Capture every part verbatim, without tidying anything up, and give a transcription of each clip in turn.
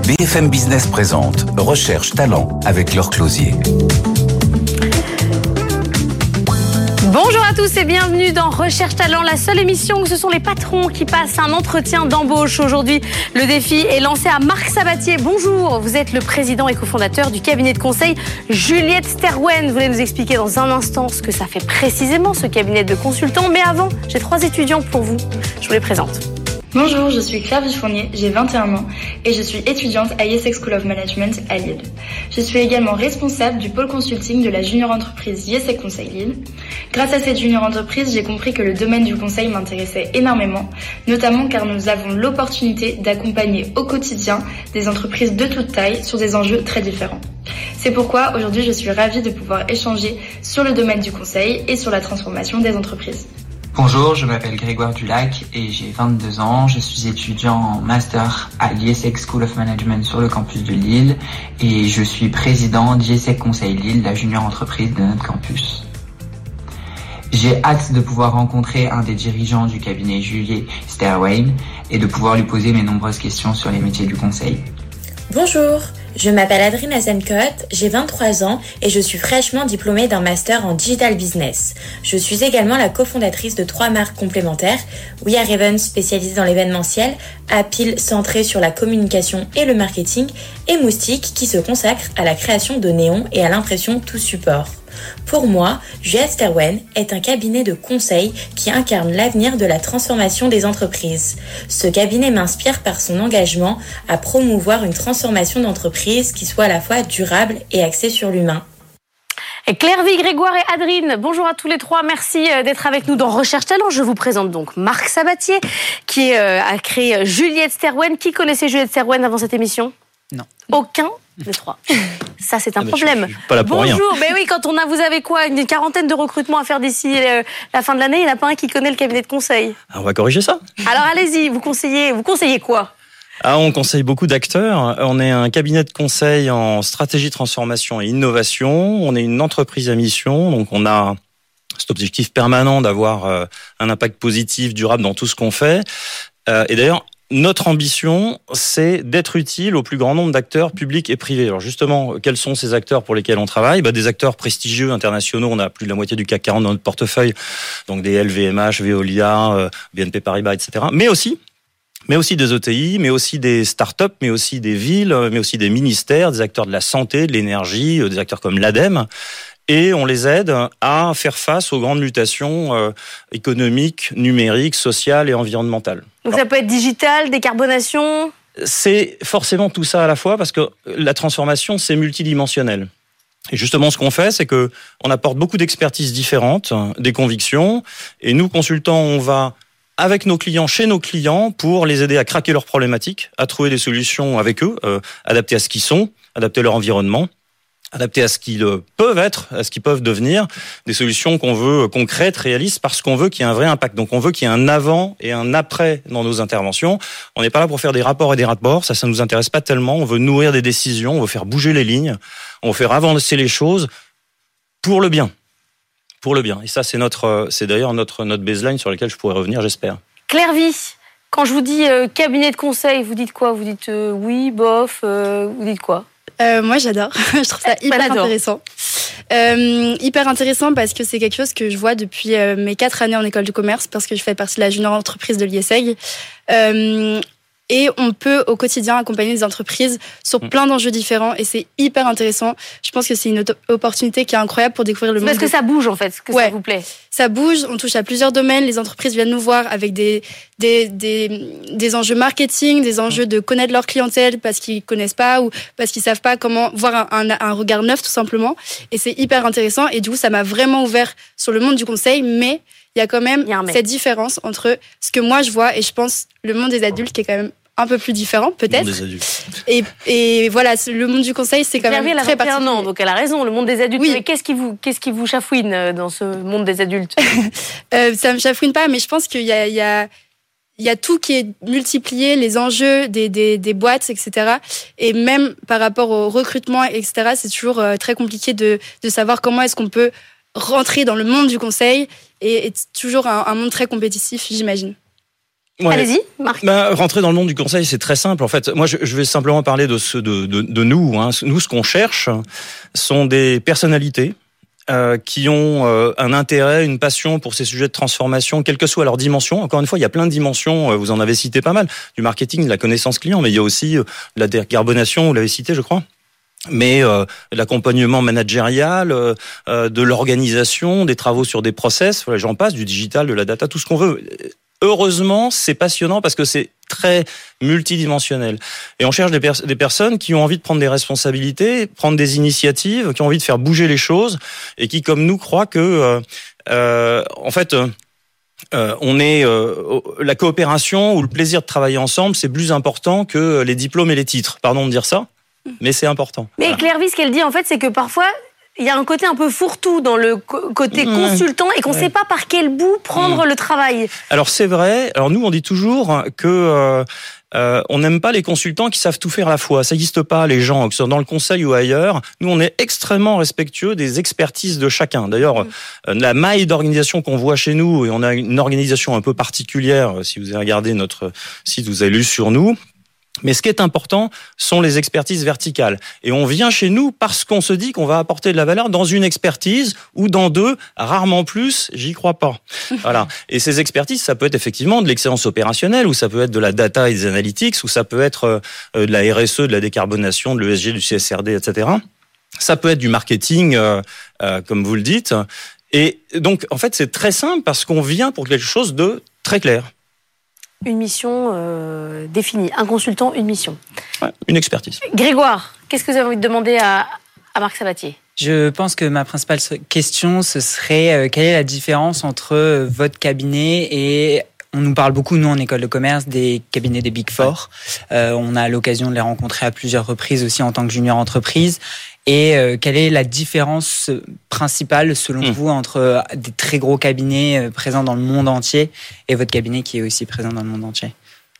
B F M Business présente Recherche Talent avec Laure Closier. Bonjour à tous et bienvenue dans Recherche Talent, la seule émission où ce sont les patrons qui passent un entretien d'embauche. Aujourd'hui, le défi est lancé à Marc Sabatier. Bonjour, vous êtes le président et cofondateur du cabinet de conseil Juliette Sterwen. Vous allez nous expliquer dans un instant ce que ça fait précisément, ce cabinet de consultants. Mais avant, j'ai trois étudiants pour vous. Je vous les présente. Bonjour, je suis Claire Vifournier, j'ai vingt et un ans et je suis étudiante à Yesec School of Management à Lille. Je suis également responsable du pôle consulting de la junior entreprise Yesec Conseil Lille. Grâce à cette junior entreprise, j'ai compris que le domaine du conseil m'intéressait énormément, notamment car nous avons l'opportunité d'accompagner au quotidien des entreprises de toute taille sur des enjeux très différents. C'est pourquoi aujourd'hui je suis ravie de pouvoir échanger sur le domaine du conseil et sur la transformation des entreprises. Bonjour, je m'appelle Grégoire Dulac et j'ai vingt-deux ans. Je suis étudiant en master à l'Yesec School of Management sur le campus de Lille et je suis président d'Yesec Conseil Lille, la junior entreprise de notre campus. J'ai hâte de pouvoir rencontrer un des dirigeants du cabinet Juliette Sterwen et de pouvoir lui poser mes nombreuses questions sur les métiers du conseil. Bonjour, je m'appelle Adrien Azencott, j'ai vingt-trois ans et je suis fraîchement diplômée d'un master en digital business. Je suis également la cofondatrice de trois marques complémentaires, We Are Even spécialisée dans l'événementiel, Apil centrée sur la communication et le marketing et Moustique qui se consacre à la création de néons et à l'impression tout support. Pour moi, Juliette Sterwen est un cabinet de conseil qui incarne l'avenir de la transformation des entreprises. Ce cabinet m'inspire par son engagement à promouvoir une transformation d'entreprise qui soit à la fois durable et axée sur l'humain. Et Claire Vie, Grégoire et Adrine, bonjour à tous les trois. Merci d'être avec nous dans Recherche Talent. Je vous présente donc Marc Sabatier qui a créé Juliette Sterwen. Qui connaissait Juliette Sterwen avant cette émission ? Non. Aucun des trois. Ça, c'est un ah Je, problème. je suis pas là pour Bonjour. rien. Ben oui, quand on a, vous avez quoi, une quarantaine de recrutements à faire d'ici euh, la fin de l'année, il n'y en a pas un qui connaît le cabinet de conseil. Ah, on va corriger ça. Alors allez-y, vous conseillez, vous conseillez quoi ? Ah, on conseille beaucoup d'acteurs. On est un cabinet de conseil en stratégie, transformation et innovation. On est une entreprise à mission, donc on a cet objectif permanent d'avoir euh, un impact positif, durable dans tout ce qu'on fait. Euh, et d'ailleurs, notre ambition, c'est d'être utile au plus grand nombre d'acteurs publics et privés. Alors justement, quels sont ces acteurs pour lesquels on travaille ? Bah, des acteurs prestigieux, internationaux. On a plus de la moitié du C A C quarante dans notre portefeuille, donc des L V M H, Veolia, euh, B N P Paribas, et cetera. Mais aussi, mais aussi des E T I, mais aussi des start-up, mais aussi des villes, mais aussi des ministères, des acteurs de la santé, de l'énergie, des acteurs comme l'ADEME. Et on les aide à faire face aux grandes mutations euh, économiques, numériques, sociales et environnementales. Donc ça peut être digital, décarbonation ? C'est forcément tout ça à la fois parce que la transformation, c'est multidimensionnel. Et justement, ce qu'on fait, c'est que on apporte beaucoup d'expertises différentes, des convictions. Et nous, consultants, on va avec nos clients, chez nos clients, pour les aider à craquer leurs problématiques, à trouver des solutions avec eux, euh, adaptées à ce qu'ils sont, adaptées à leur environnement, adaptés à ce qu'ils peuvent être, à ce qu'ils peuvent devenir, des solutions qu'on veut concrètes, réalistes, parce qu'on veut qu'il y ait un vrai impact. Donc on veut qu'il y ait un avant et un après dans nos interventions. On n'est pas là pour faire des rapports et des rapports, ça, ça nous intéresse pas tellement. On veut nourrir des décisions, on veut faire bouger les lignes, on veut faire avancer les choses pour le bien. Pour le bien. Et ça, c'est notre, c'est d'ailleurs notre, notre baseline sur laquelle je pourrais revenir, j'espère. Claire Vie, quand je vous dis euh, cabinet de conseil, vous dites quoi ? Vous dites euh, oui, bof, euh, vous dites quoi ? Euh, moi, j'adore. Je trouve ça hyper j'adore. intéressant. Euh, hyper intéressant parce que c'est quelque chose que je vois depuis euh, mes quatre années en école de commerce, parce que je fais partie de la junior entreprise de l'Ieseg. Euh, et on peut au quotidien accompagner des entreprises sur plein d'enjeux différents et c'est hyper intéressant. Je pense que c'est une opportunité qui est incroyable pour découvrir le monde. Parce que ça bouge en fait, que ouais. ça vous plaît. Ça bouge, on touche à plusieurs domaines, les entreprises viennent nous voir avec des, des, des, des enjeux marketing, des enjeux de connaître leur clientèle parce qu'ils connaissent pas ou parce qu'ils savent pas comment voir un, un, un regard neuf tout simplement. Et c'est hyper intéressant et du coup ça m'a vraiment ouvert sur le monde du conseil, mais il y a quand même cette différence entre ce que moi je vois et je pense le monde des adultes qui est quand même un peu plus différent, peut-être. Le monde des adultes. Et, et voilà, le monde du conseil, c'est quand même Claire, très elle a vingt et un particulier. ans, donc elle a raison, le monde des adultes. Oui. Mais qu'est-ce qui vous, qu'est-ce qui vous chafouine dans ce monde des adultes ? euh, Ça me chafouine pas, mais je pense qu'il y a, il y a, il y a tout qui est multiplié, les enjeux des, des, des boîtes, et cetera. Et même par rapport au recrutement, et cetera, c'est toujours euh, très compliqué de, de savoir comment est-ce qu'on peut rentrer dans le monde du conseil. Et c'est toujours un, un monde très compétitif, j'imagine. Ouais. Allez-y, Marc. Bah, rentrer dans le monde du conseil, c'est très simple. En fait, moi, je, je vais simplement parler de ce, de, de, de nous. Hein. Nous, ce qu'on cherche, sont des personnalités euh, qui ont euh, un intérêt, une passion pour ces sujets de transformation, quelle que soit leur dimension. Encore une fois, il y a plein de dimensions. Vous en avez cité pas mal. Du marketing, de la connaissance client, mais il y a aussi euh, de la décarbonation. Vous l'avez cité, je crois. Mais euh, l'accompagnement managérial, euh, euh, de l'organisation, des travaux sur des process, voilà, j'en passe, du digital, de la data, tout ce qu'on veut. Heureusement, c'est passionnant parce que c'est très multidimensionnel. Et on cherche des, pers- des personnes qui ont envie de prendre des responsabilités, prendre des initiatives, qui ont envie de faire bouger les choses et qui, comme nous, croient que, euh, euh, en fait, euh, on est euh, la coopération ou le plaisir de travailler ensemble, c'est plus important que les diplômes et les titres. Pardon de dire ça, mais c'est important. Mais voilà. Claire Vie, ce qu'elle dit, en fait, c'est que parfois, il y a un côté un peu fourre-tout dans le côté mmh. consultant et qu'on ne ouais. sait pas par quel bout prendre mmh. le travail. Alors c'est vrai. Alors nous on dit toujours que euh, euh, on n'aime pas les consultants qui savent tout faire à la fois. Ça n'existe pas, les gens, que ce soit dans le conseil ou ailleurs. Nous on est extrêmement respectueux des expertises de chacun. D'ailleurs, mmh. euh, la maille d'organisation qu'on voit chez nous, et on a une organisation un peu particulière. Si vous avez regardé notre site, vous avez lu sur nous. Mais ce qui est important sont les expertises verticales. Et on vient chez nous parce qu'on se dit qu'on va apporter de la valeur dans une expertise ou dans deux, rarement plus, j'y crois pas. Voilà. Et ces expertises, ça peut être effectivement de l'excellence opérationnelle, ou ça peut être de la data et des analytics, ou ça peut être de la R S E, de la décarbonation, de l'E S G, du C S R D, et cetera. Ça peut être du marketing, euh, euh, comme vous le dites. Et donc, en fait, c'est très simple parce qu'on vient pour quelque chose de très clair. Une mission euh, définie, un consultant, une mission. Ouais, une expertise. Grégoire, qu'est-ce que vous avez envie de demander à, à Marc Sabatier ? Je pense que ma principale question, ce serait euh, quelle est la différence entre euh, votre cabinet et... On nous parle beaucoup, nous, en école de commerce, des cabinets des Big Four. Euh, on a l'occasion de les rencontrer à plusieurs reprises aussi en tant que junior entreprise. Et euh, quelle est la différence principale, selon mmh. vous, entre des très gros cabinets présents dans le monde entier et votre cabinet qui est aussi présent dans le monde entier ?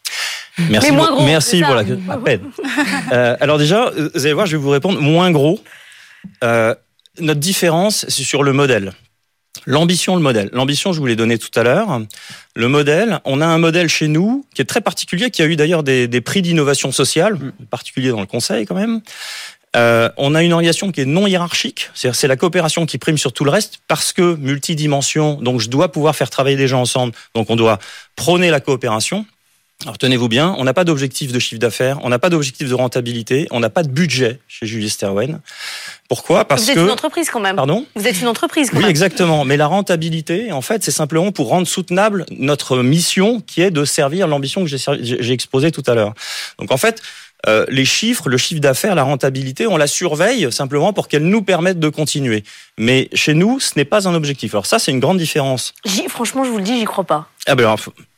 Merci, Mais moins gros, merci pour la à peine. euh, alors déjà, vous allez voir, je vais vous répondre moins gros. Euh, notre différence, c'est sur le modèle. L'ambition, le modèle. L'ambition, je vous l'ai donné tout à l'heure. Le modèle, on a un modèle chez nous qui est très particulier, qui a eu d'ailleurs des, des prix d'innovation sociale, en particulier dans le conseil quand même. Euh, on a une organisation qui est non hiérarchique, c'est-à-dire c'est la coopération qui prime sur tout le reste parce que multidimension, donc je dois pouvoir faire travailler des gens ensemble, donc on doit prôner la coopération. Alors tenez-vous bien, on n'a pas d'objectif de chiffre d'affaires, on n'a pas d'objectif de rentabilité, on n'a pas de budget chez Julius Sterwen. Pourquoi ? Parce que... Vous êtes une entreprise quand même. Pardon ? Vous êtes une entreprise quand oui, même. Oui, exactement. Mais la rentabilité, en fait, c'est simplement pour rendre soutenable notre mission qui est de servir l'ambition que j'ai, j'ai exposée tout à l'heure. Donc en fait, euh, les chiffres, le chiffre d'affaires, la rentabilité, on la surveille simplement pour qu'elle nous permette de continuer. Mais chez nous, ce n'est pas un objectif. Alors ça, c'est une grande différence. J'y, franchement, je vous le dis, j'y crois pas. Ah ben alors,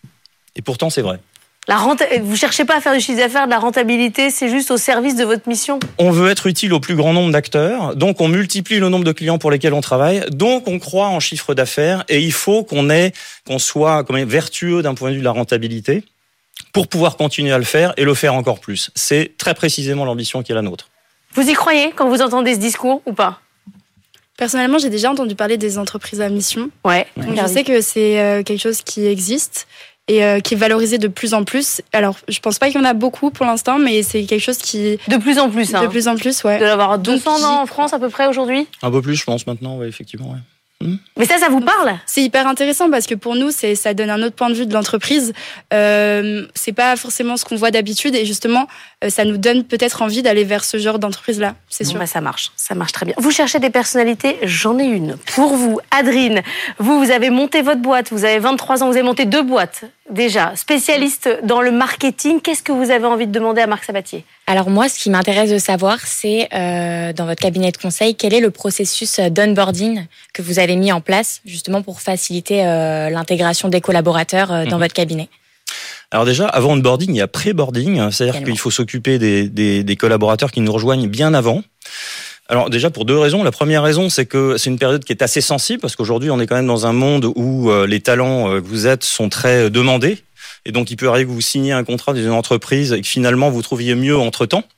et pourtant, c'est vrai. La renta... Vous cherchez pas à faire du chiffre d'affaires, de la rentabilité, c'est juste au service de votre mission. On veut être utile au plus grand nombre d'acteurs, donc on multiplie le nombre de clients pour lesquels on travaille, donc on croit en chiffre d'affaires, et il faut qu'on ait, qu'on soit comme vertueux d'un point de vue de la rentabilité pour pouvoir continuer à le faire et le faire encore plus. C'est très précisément l'ambition qui est la nôtre. Vous y croyez quand vous entendez ce discours ou pas ? Personnellement, j'ai déjà entendu parler des entreprises à mission. Ouais. Donc je sais que c'est euh, quelque chose qui existe et euh, qui est valorisé de plus en plus. Alors, je pense pas qu'il y en a beaucoup pour l'instant, mais c'est quelque chose qui... De plus en plus, hein. De plus en plus, ouais. De l'avoir deux cents Donc, en France à peu près aujourd'hui ? Un peu plus, je pense, maintenant, ouais, effectivement, ouais. Mais ça, ça vous parle ? C'est hyper intéressant parce que pour nous, c'est, ça donne un autre point de vue de l'entreprise. Euh, c'est pas forcément ce qu'on voit d'habitude et justement, euh, ça nous donne peut-être envie d'aller vers ce genre d'entreprise-là, c'est sûr. Bon, bah, ça marche, ça marche très bien. Vous cherchez des personnalités, j'en ai une. Pour vous, Adrine, vous, vous avez monté votre boîte, vous avez vingt-trois ans, vous avez monté deux boîtes déjà, spécialiste dans le marketing. Qu'est-ce que vous avez envie de demander à Marc Sabatier ? Alors moi, ce qui m'intéresse de savoir, c'est euh, dans votre cabinet de conseil, quel est le processus d'onboarding que vous avez mis en place justement pour faciliter euh, l'intégration des collaborateurs euh, dans mmh. votre cabinet ? Alors déjà, avant onboarding, il y a pré-boarding, c'est-à-dire Tellement. qu'il faut s'occuper des, des, des collaborateurs qui nous rejoignent bien avant. Alors déjà pour deux raisons. La première raison, c'est que c'est une période qui est assez sensible parce qu'aujourd'hui, on est quand même dans un monde où euh, les talents euh, que vous êtes sont très demandés. Et donc, il peut arriver que vous signiez un contrat dans une entreprise et que finalement, vous trouviez mieux entre-temps.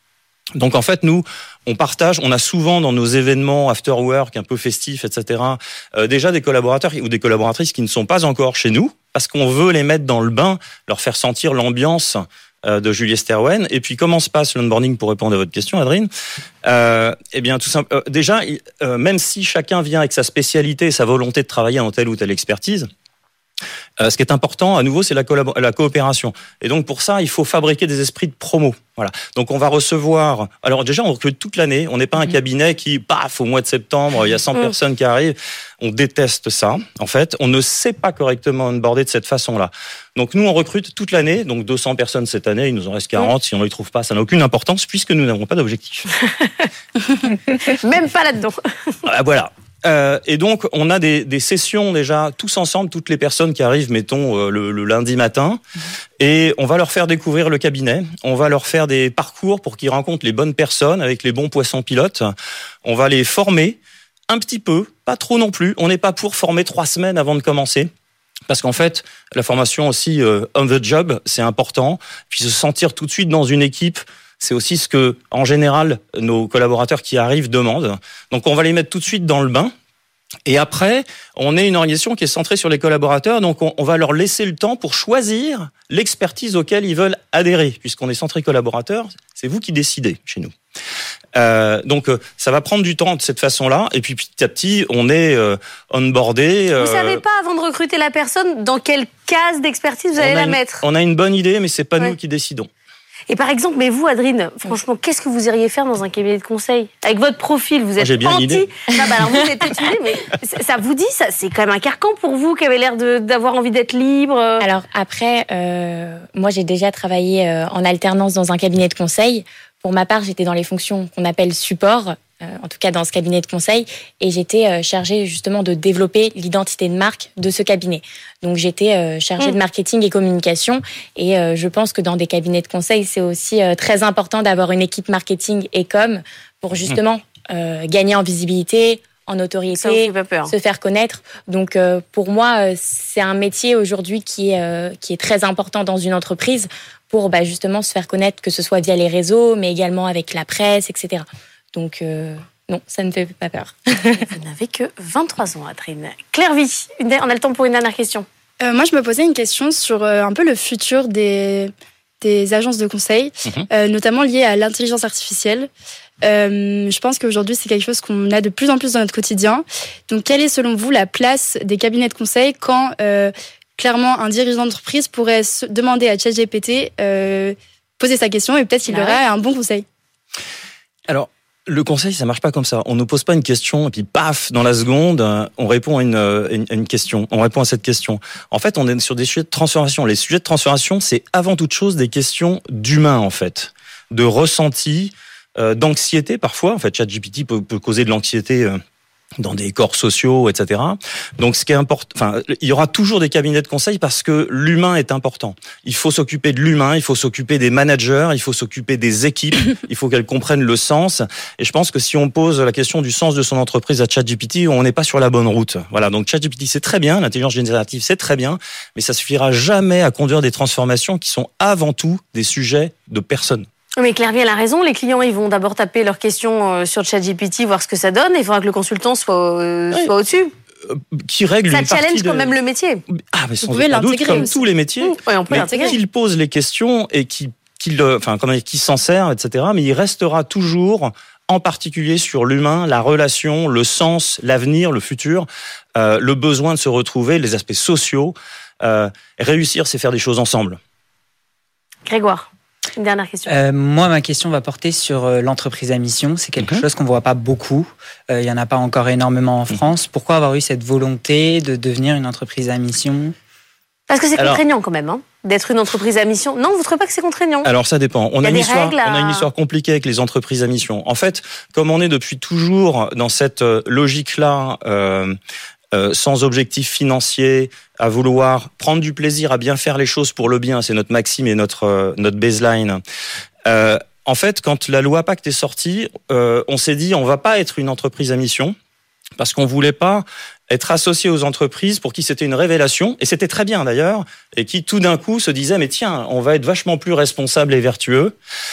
Donc en fait, nous, on partage, on a souvent dans nos événements after work, un peu festifs, et cetera, euh, déjà des collaborateurs ou des collaboratrices qui ne sont pas encore chez nous, parce qu'on veut les mettre dans le bain, leur faire sentir l'ambiance euh, de Juliet Sterwen. Et puis comment se passe l'onboarding, pour répondre à votre question, Adrien? euh, Eh bien, tout simple. Euh, déjà, euh, même si chacun vient avec sa spécialité, sa volonté de travailler dans telle ou telle expertise, Euh, ce qui est important, à nouveau, c'est la, collab- la coopération. Et donc, pour ça, il faut fabriquer des esprits de promo. Voilà. Donc, on va recevoir... Alors, déjà, on recrute toute l'année. On n'est pas un cabinet qui, paf, au mois de septembre, il y a cent mmh. personnes qui arrivent. On déteste ça, en fait. On ne sait pas correctement onboarder de cette façon-là. Donc, nous, on recrute toute l'année. Donc, deux cents personnes cette année. Il nous en reste quarante. Mmh. Si on ne les trouve pas, ça n'a aucune importance puisque nous n'avons pas d'objectif. Même pas là-dedans. Ah, voilà. Euh, et donc, on a des, des sessions déjà tous ensemble, toutes les personnes qui arrivent, mettons, euh, le, le lundi matin, et on va leur faire découvrir le cabinet, on va leur faire des parcours pour qu'ils rencontrent les bonnes personnes avec les bons poissons pilotes, on va les former un petit peu, pas trop non plus, on n'est pas pour former trois semaines avant de commencer. Parce qu'en fait, la formation aussi euh, on the job, c'est important, puis se sentir tout de suite dans une équipe. C'est aussi ce que, en général, nos collaborateurs qui arrivent demandent. Donc, on va les mettre tout de suite dans le bain. Et après, on est une organisation qui est centrée sur les collaborateurs. Donc, on, on va leur laisser le temps pour choisir l'expertise auquel ils veulent adhérer. Puisqu'on est centré collaborateur, c'est vous qui décidez chez nous. Euh, donc, ça va prendre du temps de cette façon-là. Et puis, petit à petit, on est euh, onboardé. Vous euh, savez pas, avant de recruter la personne, dans quelle case d'expertise vous allez la une, mettre? On a une bonne idée, mais c'est pas ouais. nous qui décidons. Et par exemple, mais vous, Adrien, franchement, qu'est-ce que vous iriez faire dans un cabinet de conseil? Avec votre profil, vous êtes Moi, anti... Non, bah alors vous êtes étudié, mais ça vous dit, ça, c'est quand même un carcan pour vous qui avez l'air de, d'avoir envie d'être libre. Alors après, euh, moi j'ai déjà travaillé euh, en alternance dans un cabinet de conseil. Pour ma part, j'étais dans les fonctions qu'on appelle support, euh, en tout cas dans ce cabinet de conseil, et j'étais euh, chargée justement de développer l'identité de marque de ce cabinet. Donc j'étais euh, chargée mmh. de marketing et communication, et euh, je pense que dans des cabinets de conseil, c'est aussi euh, très important d'avoir une équipe marketing et com pour justement euh, gagner en visibilité, en notoriété, se faire connaître. Donc euh, pour moi, euh, c'est un métier aujourd'hui qui est euh, qui est très important dans une entreprise pour bah, justement se faire connaître, que ce soit via les réseaux, mais également avec la presse, et cetera. Donc euh, non, ça ne fait pas peur. Vous n'avez que vingt-trois ans, Adrien. Claire Vie, on a le temps pour une dernière question. Euh, moi, je me posais une question sur euh, un peu le futur des des agences de conseil, mm-hmm. euh, notamment liées à l'intelligence artificielle. Euh, je pense qu'aujourd'hui, c'est quelque chose qu'on a de plus en plus dans notre quotidien. Donc, quelle est, selon vous, la place des cabinets de conseil quand, euh, clairement, un dirigeant d'entreprise pourrait se demander à ChatGPT, euh, poser sa question et peut-être qu'il ah aurait ouais. un bon conseil? Alors, le conseil, ça marche pas comme ça. On ne pose pas une question et puis paf, dans la seconde, on répond à une, une, une question. On répond à cette question. En fait, on est sur des sujets de transformation. Les sujets de transformation, c'est avant toute chose des questions d'humain, en fait, de ressenti, euh, d'anxiété parfois. En fait, ChatGPT peut, peut causer de l'anxiété euh, dans des corps sociaux, et cetera. Donc, ce qui est important, enfin, il y aura toujours des cabinets de conseil parce que l'humain est important. Il faut s'occuper de l'humain, il faut s'occuper des managers, il faut s'occuper des équipes, il faut qu'elles comprennent le sens. Et je pense que si on pose la question du sens de son entreprise à ChatGPT, on n'est pas sur la bonne route. Voilà. Donc, ChatGPT, c'est très bien, l'intelligence générative, c'est très bien, mais ça suffira jamais à conduire des transformations qui sont avant tout des sujets de personnes. Mais Claire Vie, elle a raison. Les clients, ils vont d'abord taper leurs questions sur ChatGPT, voir ce que ça donne. Il faudra que le consultant soit, euh, oui. soit au-dessus. Euh, qui règle ça une partie challenge de... quand même le métier. Ah, mais sans aucun doute, comme aussi. Tous les métiers. Mmh. Oui, on peut mais qu'il pose les questions et qu'il, qu'il, enfin, comment dire, qu'il s'en sert, et cetera. Mais il restera toujours, en particulier sur l'humain, la relation, le sens, l'avenir, le futur, euh, le besoin de se retrouver, les aspects sociaux. Euh, réussir, c'est faire des choses ensemble. Grégoire. Une dernière question. Euh, moi, ma question va porter sur euh, l'entreprise à mission. C'est quelque mmh. chose qu'on ne voit pas beaucoup. Il euh, n'y en a pas encore énormément en France. Mmh. Pourquoi avoir eu cette volonté de devenir une entreprise à mission? Parce que c'est Alors, contraignant quand même, hein, d'être une entreprise à mission. Non, vous ne trouvez pas que c'est contraignant? Alors ça dépend. On a, a, une histoire, à... on a une histoire compliquée avec les entreprises à mission. En fait, comme on est depuis toujours dans cette logique-là... Euh, Euh, sans objectif financier, à vouloir prendre du plaisir, à bien faire les choses pour le bien, c'est notre maxime et notre euh, notre baseline. Euh, en fait, quand la loi Pacte est sortie, euh, on s'est dit on va pas être une entreprise à mission parce qu'on voulait pas être associé aux entreprises pour qui c'était une révélation, et c'était très bien d'ailleurs, et qui tout d'un coup se disaient mais tiens, on va être vachement plus responsable et vertueux.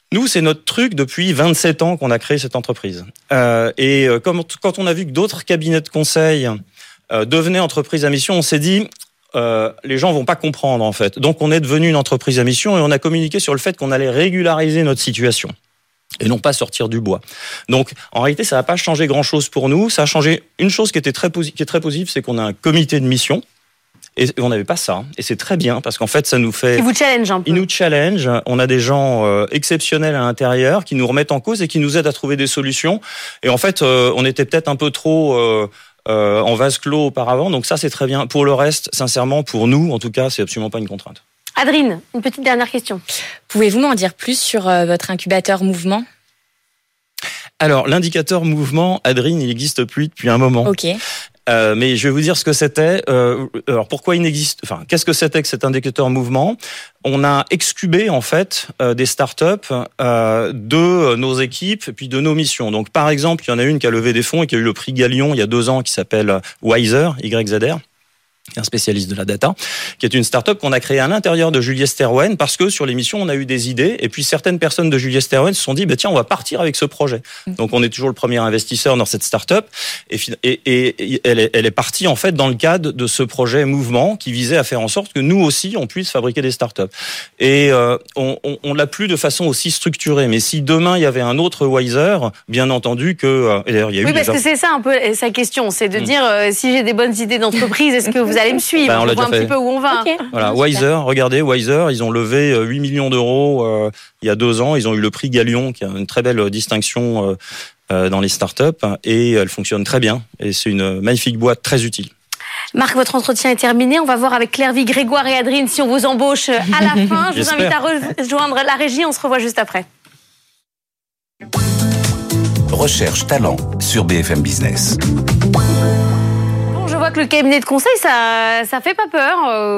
Nous, c'est notre truc depuis vingt-sept ans qu'on a créé cette entreprise. Euh, et comme, quand on a vu que d'autres cabinets de conseil euh, devenaient entreprises à mission, on s'est dit, euh, les gens vont pas comprendre en fait. Donc, on est devenu une entreprise à mission et on a communiqué sur le fait qu'on allait régulariser notre situation et non pas sortir du bois. Donc, en réalité, ça n'a pas changé grand-chose pour nous. Ça a changé une chose qui était très posi- qui est très positive, c'est qu'on a un comité de mission. Et on n'avait pas ça. Et c'est très bien parce qu'en fait, ça nous fait... Ils vous challenge un peu. Ils nous challenge. On a des gens euh, exceptionnels à l'intérieur qui nous remettent en cause et qui nous aident à trouver des solutions. Et en fait, euh, on était peut-être un peu trop euh, euh, en vase clos auparavant. Donc ça, c'est très bien. Pour le reste, sincèrement, pour nous, en tout cas, c'est absolument pas une contrainte. Adrine, une petite dernière question. Pouvez-vous m'en dire plus sur euh, votre incubateur mouvement ? Alors, l'indicateur mouvement, Adrine, il n'existe plus depuis un moment. Ok. Euh, mais je vais vous dire ce que c'était. Euh, alors pourquoi il n'existe, enfin qu'est-ce que c'était que cet indicateur mouvement ? On a excubé en fait euh, des startups euh, de nos équipes et puis de nos missions. Donc par exemple, il y en a une qui a levé des fonds et qui a eu le prix Galion il y a deux ans qui s'appelle Wiser, Y Z R. Un spécialiste de la data, qui est une start-up qu'on a créée à l'intérieur de Julius Sterwen parce que sur l'émission, on a eu des idées et puis certaines personnes de Julius Sterwen se sont dit, bah, tiens, on va partir avec ce projet. Donc, on est toujours le premier investisseur dans cette start-up et, et, et, et elle, est, elle est partie, en fait, dans le cadre de ce projet mouvement qui visait à faire en sorte que nous aussi, on puisse fabriquer des start-up. Et euh, on, on, on l'a plus de façon aussi structurée. Mais si demain, il y avait un autre Wiser, bien entendu que... Et d'ailleurs, il y a oui, eu parce déjà... que c'est ça un peu sa question, c'est de mmh. dire, euh, si j'ai des bonnes idées d'entreprise, est-ce que vous allez me suivre, ben, on, on voit un fait. petit peu où on va. Okay. Voilà, Wiser, regardez, Wiser, ils ont levé huit millions d'euros euh, il y a deux ans. Ils ont eu le prix Galion, qui a une très belle distinction euh, euh, dans les startups, et elle fonctionne très bien. Et c'est une magnifique boîte très utile. Marc, votre entretien est terminé. On va voir avec Claire-Vie, Grégoire et Adrine si on vous embauche à la fin. Je vous invite à rejoindre la régie. On se revoit juste après. Recherche talent sur B F M Business. Je vois que le cabinet de conseil, ça, ça fait pas peur.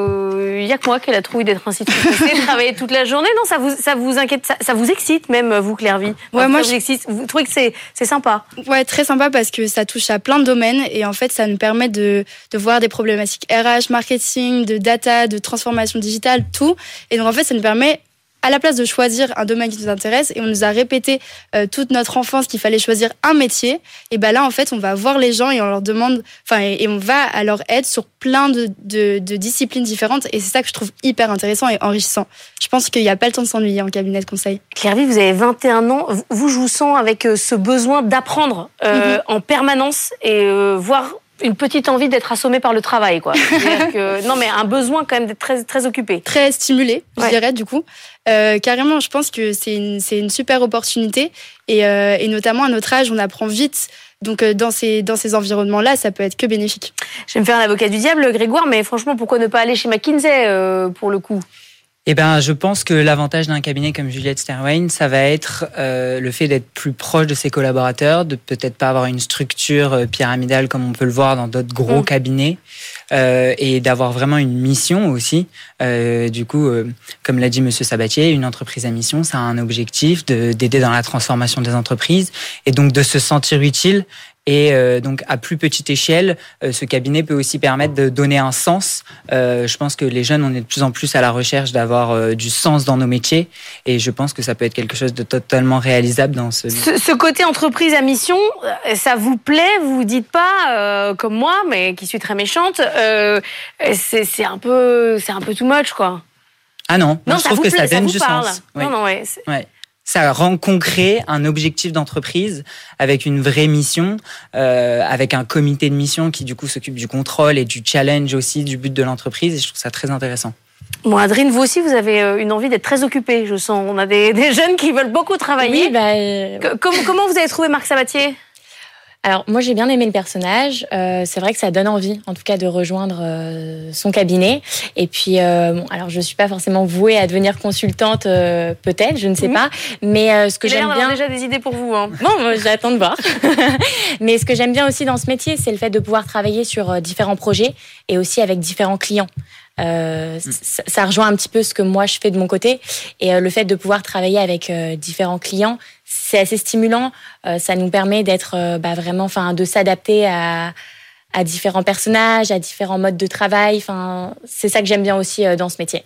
Il euh, y a que moi qui ai la trouille d'être ainsi de travailler toute la journée. Non, ça vous, ça vous inquiète, ça, ça vous excite même, vous, Claire-Vie. Ouais, moi, ça vous excite. Vous trouvez que c'est, c'est sympa? Ouais, très sympa parce que ça touche à plein de domaines et en fait, ça nous permet de, de voir des problématiques R H, marketing, de data, de transformation digitale, tout. Et donc, en fait, ça nous permet, à la place de choisir un domaine qui nous intéresse, et on nous a répété euh, toute notre enfance qu'il fallait choisir un métier, et ben là en fait on va voir les gens et on leur demande, enfin et, et on va à leur aide sur plein de, de, de disciplines différentes, et c'est ça que je trouve hyper intéressant et enrichissant. Je pense qu'il n'y a pas le temps de s'ennuyer en cabinet de conseil. Claire-Vie, vous avez vingt et un ans, vous je vous sens avec ce besoin d'apprendre euh, mm-hmm. en permanence et euh, voir une petite envie d'être assommée par le travail, quoi. C'est-à-dire que, non, mais un besoin quand même d'être très, très occupé. Très stimulé, je ouais. dirais, du coup. Euh, carrément, je pense que c'est une, c'est une super opportunité. Et, euh, et notamment, à notre âge, on apprend vite. Donc, euh, dans ces, dans ces environnements-là, ça peut être que bénéfique. Je vais me faire l'avocat du diable, Grégoire, mais franchement, pourquoi ne pas aller chez McKinsey, euh, pour le coup ? Eh ben, je pense que l'avantage d'un cabinet comme Julius Sterwen, ça va être euh, le fait d'être plus proche de ses collaborateurs, de peut-être pas avoir une structure euh, pyramidale comme on peut le voir dans d'autres gros mmh. cabinets, euh, et d'avoir vraiment une mission aussi. Euh, du coup, euh, comme l'a dit Monsieur Sabatier, une entreprise à mission, ça a un objectif de, d'aider dans la transformation des entreprises et donc de se sentir utile. Et euh, donc, à plus petite échelle, euh, ce cabinet peut aussi permettre de donner un sens. Euh, je pense que les jeunes, on est de plus en plus à la recherche d'avoir euh, du sens dans nos métiers. Et je pense que ça peut être quelque chose de totalement réalisable dans ce... Ce, ce côté entreprise à mission, ça vous plaît? Vous vous dites pas, euh, comme moi, mais qui suis très méchante, euh, c'est, c'est, un peu, c'est un peu too much, quoi. Ah non, non moi, je trouve que plaît, ça donne ça du parle. sens. Non, oui. non, ouais. C'est... ouais. Ça rend concret un objectif d'entreprise avec une vraie mission, euh, avec un comité de mission qui du coup s'occupe du contrôle et du challenge aussi du but de l'entreprise, et je trouve ça très intéressant. Bon, Adrine, vous aussi, vous avez une envie d'être très occupée, je sens. On a des, des jeunes qui veulent beaucoup travailler. Oui, bah, euh... comment, comment vous avez trouvé Marc Sabatier ? Alors, moi, j'ai bien aimé le personnage. Euh, c'est vrai que ça donne envie, en tout cas, de rejoindre euh, son cabinet. Et puis, euh, bon, alors, je suis pas forcément vouée à devenir consultante, euh, peut-être, je ne sais mmh. pas. Mais euh, ce que Il j'aime a bien, déjà des idées pour vous. Hein. Bon, moi, j'attends de voir. Mais ce que j'aime bien aussi dans ce métier, c'est le fait de pouvoir travailler sur euh, différents projets et aussi avec différents clients. Euh, mmh. ça, ça rejoint un petit peu ce que moi je fais de mon côté, et euh, le fait de pouvoir travailler avec euh, différents clients, c'est assez stimulant. Euh, ça nous permet d'être euh, bah, vraiment, enfin, de s'adapter à, à différents personnages, à différents modes de travail. Enfin, c'est ça que j'aime bien aussi euh, dans ce métier.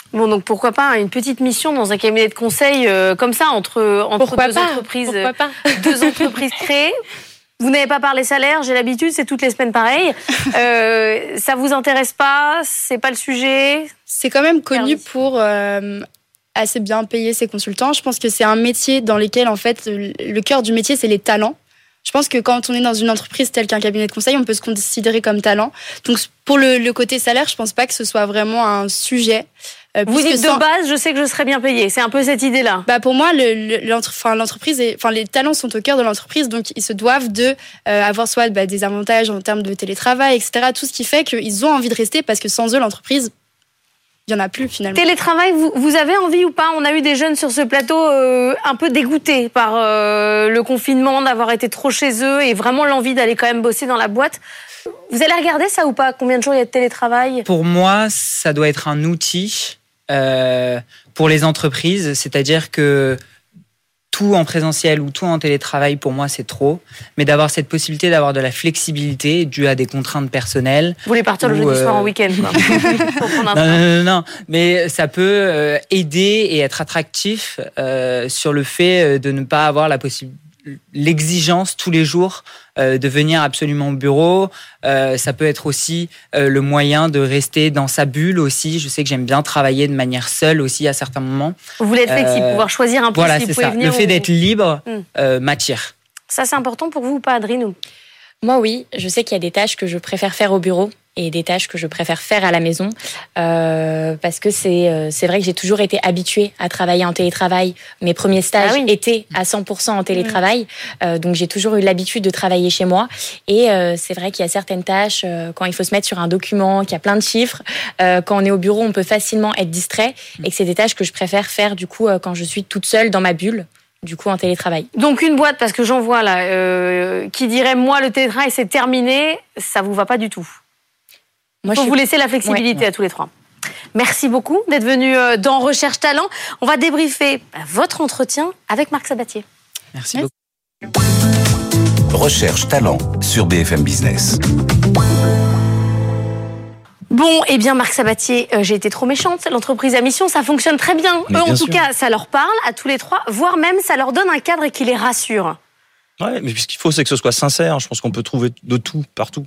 Bon, donc pourquoi pas une petite mission dans un cabinet de conseil euh, comme ça, entre, entre pourquoi deux pas entreprises, pourquoi pas deux entreprises créées. Vous n'avez pas parlé salaire, j'ai l'habitude, c'est toutes les semaines pareil. Euh, ça vous intéresse pas? C'est pas le sujet? C'est quand même connu pour euh, assez bien payer ses consultants. Je pense que c'est un métier dans lequel, en fait, le cœur du métier, c'est les talents. Je pense que quand on est dans une entreprise telle qu'un cabinet de conseil, on peut se considérer comme talent. Donc, pour le, le côté salaire, je pense pas que ce soit vraiment un sujet. Euh, Vous dites sans... de base, je sais que je serai bien payé. C'est un peu cette idée-là. Bah pour moi, le, le, l'entre... enfin, l'entreprise, est... enfin, les talents sont au cœur de l'entreprise, donc ils se doivent de euh, avoir soit bah, des avantages en termes de télétravail, et cetera. Tout ce qui fait qu'ils ont envie de rester, parce que sans eux, l'entreprise, il n'y en a plus finalement. Télétravail, vous, vous avez envie ou pas? On a eu des jeunes sur ce plateau euh, un peu dégoûtés par euh, le confinement, d'avoir été trop chez eux et vraiment l'envie d'aller quand même bosser dans la boîte. Vous allez regarder ça ou pas? Combien de jours il y a de télétravail? Pour moi, ça doit être un outil euh, pour les entreprises, c'est-à-dire que tout en présentiel ou tout en télétravail, pour moi, c'est trop. Mais d'avoir cette possibilité d'avoir de la flexibilité due à des contraintes personnelles. Vous voulez partir le jeudi euh... soir en week-end, quoi. non, non, non, non. Mais ça peut euh, aider et être attractif euh, sur le fait de ne pas avoir la possibilité, l'exigence tous les jours euh, de venir absolument au bureau. Euh, ça peut être aussi euh, le moyen de rester dans sa bulle aussi. Je sais que j'aime bien travailler de manière seule aussi à certains moments. Vous voulez être flexible, euh, pouvoir choisir un peu voilà, si c'est vous pouvez ça. venir. Le fait ou... d'être libre hum. euh, m'attire. Ça, c'est important pour vous ou pas, Adrine? Moi, oui. Je sais qu'il y a des tâches que je préfère faire au bureau et des tâches que je préfère faire à la maison euh, parce que c'est euh, c'est vrai que j'ai toujours été habituée à travailler en télétravail. Mes premiers stages ah oui. étaient à cent pour cent en télétravail, mmh. euh, donc j'ai toujours eu l'habitude de travailler chez moi. Et euh, c'est vrai qu'il y a certaines tâches euh, quand il faut se mettre sur un document, qu'il y a plein de chiffres, euh, quand on est au bureau, on peut facilement être distrait mmh. et que c'est des tâches que je préfère faire du coup euh, quand je suis toute seule dans ma bulle. Du coup, en télétravail. Donc une boîte, parce que j'en vois là, euh, qui dirait moi le télétravail c'est terminé, ça vous va pas du tout. Il faut vous laisser la flexibilité ouais, ouais. à tous les trois. Merci beaucoup d'être venu dans Recherche Talent. On va débriefer votre entretien avec Marc Sabatier. Merci, Merci. beaucoup. Recherche Talent sur B F M Business. Bon, eh bien, Marc Sabatier, euh, j'ai été trop méchante. L'entreprise à mission, ça fonctionne très bien. Mais Eux, bien en sûr. tout cas, ça leur parle à tous les trois, voire même ça leur donne un cadre qui les rassure. Ouais, mais ce qu'il faut, c'est que ce soit sincère. Je pense qu'on peut trouver de tout, partout.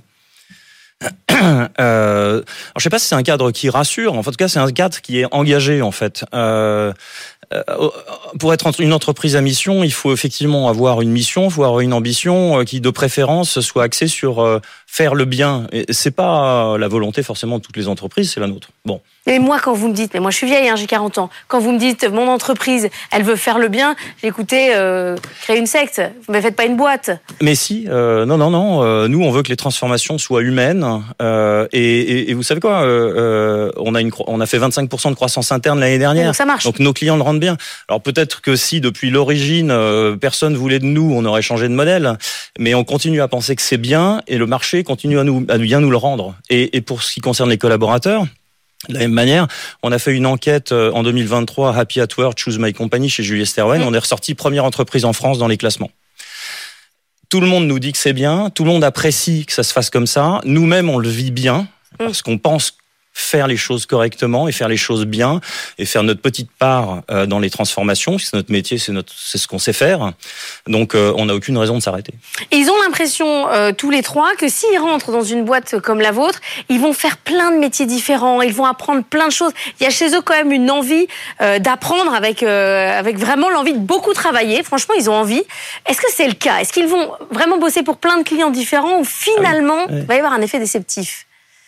Euh, alors, je sais pas si c'est un cadre qui rassure. En tout cas, c'est un cadre qui est engagé, en fait. Euh, euh, pour être une entreprise à mission, il faut effectivement avoir une mission, il faut avoir une ambition qui, de préférence, soit axée sur euh, faire le bien. Et c'est pas la volonté forcément de toutes les entreprises, c'est la nôtre. Bon. Et moi, quand vous me dites, mais moi je suis vieille, hein, j'ai quarante ans, quand vous me dites mon entreprise, elle veut faire le bien, j'ai écouté, euh, créer une secte, vous ne faites pas une boîte. Mais si, euh, non, non, non, euh, nous on veut que les transformations soient humaines, euh, et, et, et vous savez quoi, euh, on, a une, on a fait vingt-cinq pour cent de croissance interne l'année dernière, donc ça marche. Donc nos clients le rendent bien. Alors peut-être que si depuis l'origine, euh, personne voulait de nous, on aurait changé de modèle, mais on continue à penser que c'est bien, et le marché continue à, nous, à bien nous le rendre. Et, et pour ce qui concerne les collaborateurs, de la même manière, on a fait une enquête en deux mille vingt-trois, Happy at Work, Choose My Company chez Julius Sterwen. Mmh. On est ressorti première entreprise en France dans les classements. Tout le monde nous dit que c'est bien, tout le monde apprécie que ça se fasse comme ça. Nous-mêmes, on le vit bien, mmh. parce qu'on pense faire les choses correctement et faire les choses bien et faire notre petite part euh, dans les transformations. C'est notre métier, c'est notre, c'est ce qu'on sait faire. Donc, euh, on n'a aucune raison de s'arrêter. Et ils ont l'impression, euh, tous les trois, que s'ils rentrent dans une boîte comme la vôtre, ils vont faire plein de métiers différents, ils vont apprendre plein de choses. Il y a chez eux quand même une envie euh, d'apprendre avec, euh, avec vraiment l'envie de beaucoup travailler. Franchement, ils ont envie. Est-ce que c'est le cas? Est-ce qu'ils vont vraiment bosser pour plein de clients différents ou finalement, ah oui, oui. il va y avoir un effet déceptif?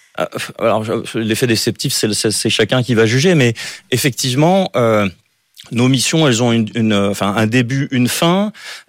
Alors, l'effet déceptif, c'est, c'est, c'est chacun qui va juger, mais effectivement, euh, nos missions, elles ont une, une, enfin, un début, une fin.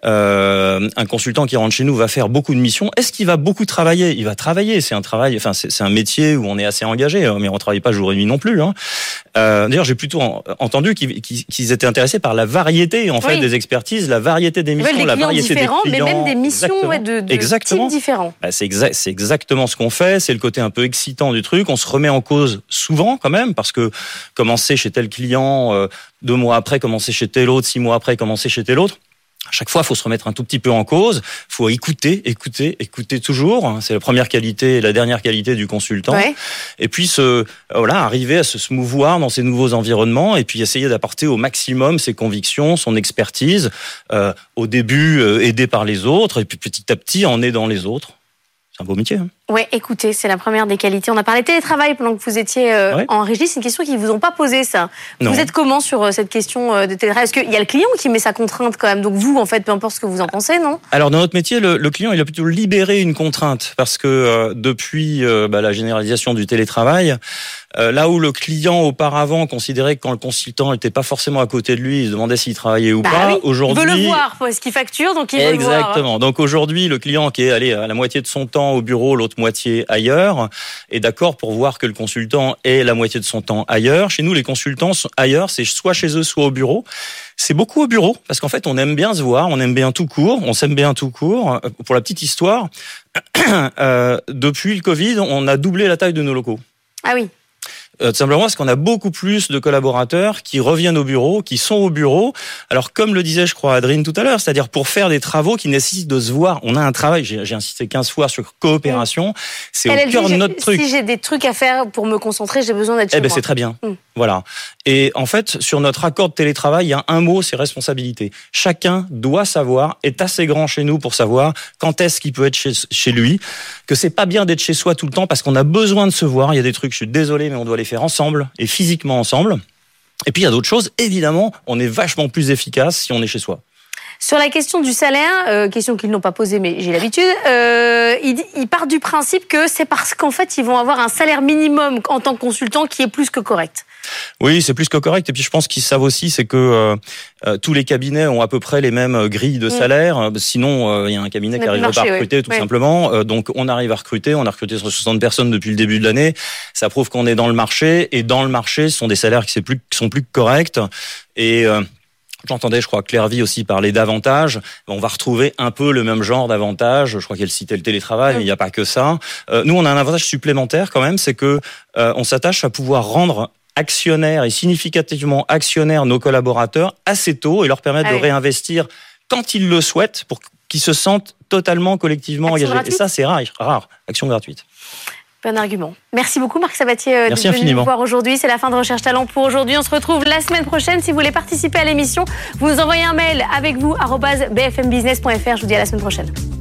Euh, un consultant qui rentre chez nous va faire beaucoup de missions. Est-ce qu'il va beaucoup travailler? Il va travailler. C'est un travail, enfin, c'est, c'est un métier où on est assez engagé, mais on travaille pas jour et nuit non plus. Hein. Euh, d'ailleurs, j'ai plutôt en, entendu qu'ils, qu'ils étaient intéressés par la variété, en fait, oui. des expertises, la variété des missions, la variété des clients. Mais même des missions ouais, de, de types différents. Bah, c'est, exa- c'est exactement ce qu'on fait. C'est le côté un peu excitant du truc. On se remet en cause souvent, quand même, parce que commencer chez tel client, euh, deux mois après, commencer chez tel autre, six mois après, commencer chez tel autre. À chaque fois, il faut se remettre un tout petit peu en cause. Il faut écouter, écouter, écouter toujours. C'est la première qualité et la dernière qualité du consultant. Ouais. Et puis, se, voilà, arriver à se, se mouvoir dans ces nouveaux environnements et puis essayer d'apporter au maximum ses convictions, son expertise. Euh, au début, euh, aidé par les autres et puis petit à petit, en aidant les autres. C'est un beau métier. Hein. Ouais, écoutez, c'est la première des qualités. On a parlé télétravail pendant que vous étiez euh, ouais. en régie. C'est une question qu'ils vous ont pas posée, ça. Non. Vous êtes comment sur euh, cette question euh, de télétravail? Est-ce qu'il y a le client qui met sa contrainte quand même? Donc vous, en fait, peu importe ce que vous en pensez, non? Alors dans notre métier, le, le client, il a plutôt libéré une contrainte parce que euh, depuis euh, bah, la généralisation du télétravail, euh, là où le client auparavant considérait que quand le consultant n'était pas forcément à côté de lui, il se demandait s'il travaillait ou bah, pas. Oui. Aujourd'hui, il veut le voir, parce qu'il facture, donc il veut exactement. le voir. Exactement. Donc aujourd'hui, le client qui est allé à la moitié de son temps au bureau, l'autre moitié ailleurs, est d'accord pour voir que le consultant est la moitié de son temps ailleurs. Chez nous, les consultants sont ailleurs, c'est soit chez eux, soit au bureau. C'est beaucoup au bureau, parce qu'en fait, on aime bien se voir, on aime bien tout court, on s'aime bien tout court. Pour la petite histoire, euh, depuis le Covid, on a doublé la taille de nos locaux. Ah oui. Euh, tout simplement parce qu'on a beaucoup plus de collaborateurs qui reviennent au bureau, qui sont au bureau. Alors, comme le disait, je crois, Adrien tout à l'heure, c'est-à-dire pour faire des travaux qui nécessitent de se voir. On a un travail, j'ai, j'ai insisté quinze fois sur coopération, mmh. c'est Elle, au cœur de notre truc. Si j'ai des trucs à faire pour me concentrer, j'ai besoin d'être chez eh ben, moi. C'est très bien. Mmh. Voilà. Et en fait, sur notre accord de télétravail, il y a un mot, c'est responsabilité. Chacun doit savoir, est assez grand chez nous pour savoir quand est-ce qu'il peut être chez, chez lui, que c'est pas bien d'être chez soi tout le temps parce qu'on a besoin de se voir. Il y a des trucs, je suis désolé, mais on doit les faire ensemble et physiquement ensemble. Et puis il y a d'autres choses, évidemment, on est vachement plus efficace si on est chez soi. Sur la question du salaire, euh, question qu'ils n'ont pas posée, mais j'ai l'habitude, euh, ils, ils partent du principe que c'est parce qu'en fait, ils vont avoir un salaire minimum en tant que consultant qui est plus que correct. Oui, c'est plus que correct. Et puis je pense qu'ils savent aussi, c'est que euh, euh, tous les cabinets ont à peu près les mêmes grilles de salaire. Mmh. Sinon, il euh, y a un cabinet qui n'arriverait pas à recruter, oui. tout oui. simplement. Euh, donc on arrive à recruter. On a recruté soixante personnes depuis le début de l'année. Ça prouve qu'on est dans le marché. Et dans le marché, ce sont des salaires qui, plus, qui sont plus que corrects. Et... Euh, J'entendais, je crois, Claire Vie aussi parler d'avantages. On va retrouver un peu le même genre d'avantages. Je crois qu'elle citait le télétravail, oui. mais il n'y a pas que ça. Euh, nous, on a un avantage supplémentaire quand même, c'est que euh, on s'attache à pouvoir rendre actionnaires et significativement actionnaires nos collaborateurs assez tôt et leur permettre ah de oui. réinvestir quand ils le souhaitent pour qu'ils se sentent totalement collectivement Action engagés. Gratuite. Et ça, c'est rare, rare. Action gratuite. Bon argument. Merci beaucoup Marc Sabatier d'être venu nous voir aujourd'hui. C'est la fin de Recherche Talent pour aujourd'hui. On se retrouve la semaine prochaine. Si vous voulez participer à l'émission, vous nous envoyez un mail avec vous arobase b f m business point f r. Je vous dis à la semaine prochaine.